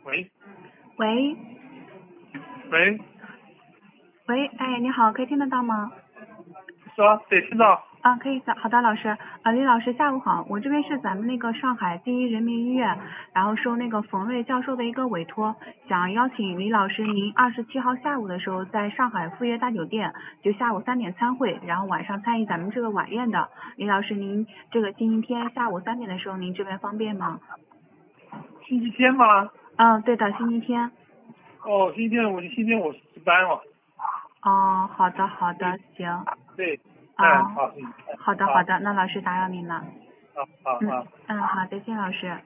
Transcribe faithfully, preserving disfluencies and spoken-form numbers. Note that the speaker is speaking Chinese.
喂喂喂， 喂，哎，你好，可以听得到吗？ 说对，听到。 啊，可以的，好的，老师，啊，李老师下午好，我这边是咱们那个上海第一人民医院，然后受那个冯瑞教授的一个委托，想邀请李老师您二十七号下午的时候在上海富悦大酒店，就下午三点参会，然后晚上参与咱们这个晚宴的。李老师，您这个星期天下午三点的时候，您这边方便吗？ 星期天吗？ 嗯，对的，星期天。 哦，星期天我星期天我值班了。 哦，好的，好的，行。 对。 哦， 嗯，好，嗯， 好的，好的，那老师打扰您了。 好好嗯好。 嗯，好，再见，老师。